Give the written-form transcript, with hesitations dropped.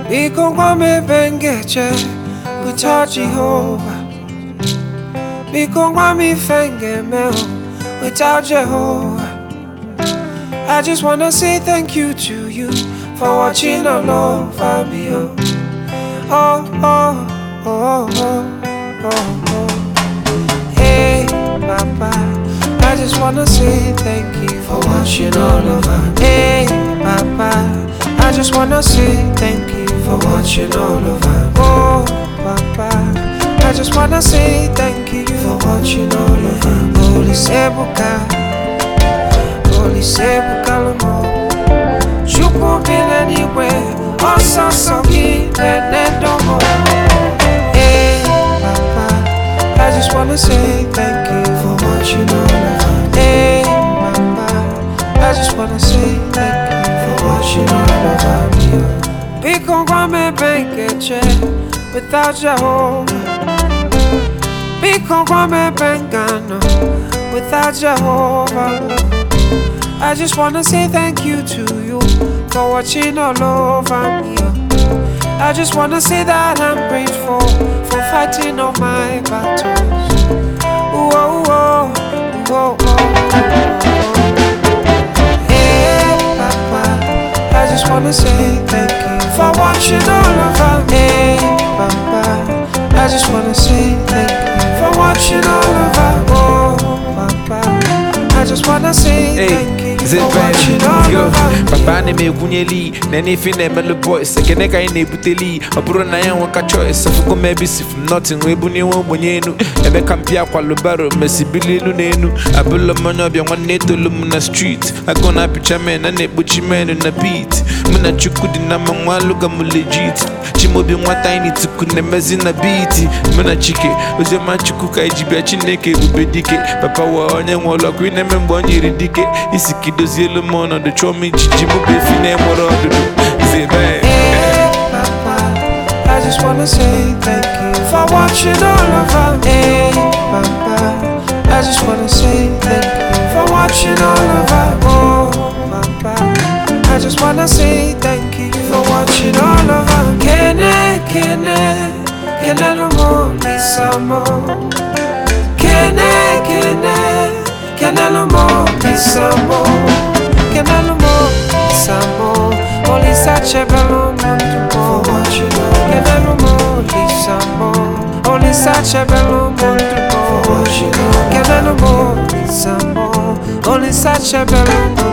Biko me bengeche without Jehovah. Biko me fenge meo without Jehovah. I just wanna say thank you to you for watching all over me. Oh, oh, oh, oh, oh, oh, oh. Hey, Papa, I just wanna say thank you for watching all over me. Hey, Papa, I just wanna say thank you for watching all over. Oh, Papa, I just wanna say thank you for watching all over. Holy Sebuka, Holy Sebuka Lomo, Chuku bin anywhere, Osa Soki, Nedomo. Hey, Papa, I just wanna say thank you for watching all over. Hey, Papa, I just wanna say thank you for watching all over me. Biko me bengeche without Jehovah. Biko me bengano without Jehovah. I just wanna say thank you to you for watching all over me. I just wanna say that I'm grateful for fighting all my battles. Ooh, oh, oh, oh, oh, oh. Hey, Papa, I just wanna say thank you for watching all over me. Hey, Papa, I just wanna say thank you for watching all over. Oh, Papa, I just wanna say thank you for watching all over. Papa ne me kunyeli, nene fine melo boys. Sekene ka ine buteli, aburo na yan waka choice. Afuko maybe si from nothing, we buni won bonyenu. Ebe kampia kwa lubaro, mesi bilinu nenu. Abulo monyo bya wane tolu muna street. Agona picha men, ane buchi men na beat. Muna chukudi na mwa luga mu legit. Chimo bi mwa tiny tukune mezi na beat. Muna chike, oze ma chukuka ijibia chineke ubedike. Papa wa onye mwolo kwine membo nyiridike. Isi kidozi elu mono de chomi chijimu befine morodu. Zebe. Hey, Papa, I just wanna say thank you for watching all over me. Hey, Papa, I just wanna say thank you for watching all over. Oh, Papa, I just wanna say thank you for watching all over. Kene no more, Lisa mo. Kene no more, Lisa mo. Kene no more, Lisa mo. Only such a bello for watching. Kene no more, Lisa mo. Only such a bello for watching. Kene no more, Lisa mo. Only such a bello.